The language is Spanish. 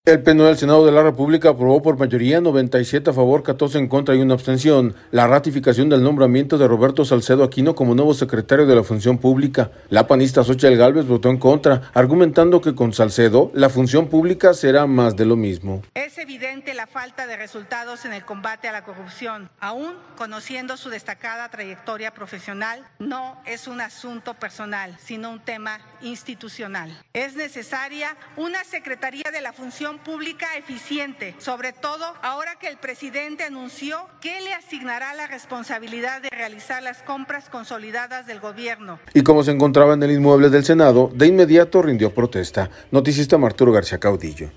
El Pleno del Senado de la República aprobó por mayoría 97 a favor, 14 en contra y una abstención la ratificación del nombramiento de Roberto Salcedo Aquino como nuevo secretario de la Función Pública. La panista Xóchitl Gálvez votó en contra, argumentando que con Salcedo la función pública será más de lo mismo. Es evidente la falta de resultados en el combate a la corrupción. Aún conociendo su destacada trayectoria profesional, no es un asunto personal, sino un tema institucional. Es necesaria una Secretaría de la Función Pública eficiente, sobre todo ahora que el presidente anunció que le asignará la responsabilidad de realizar las compras consolidadas del gobierno. Y como se encontraba en el inmueble del Senado, de inmediato rindió protesta. Noticista Arturo García Caudillo.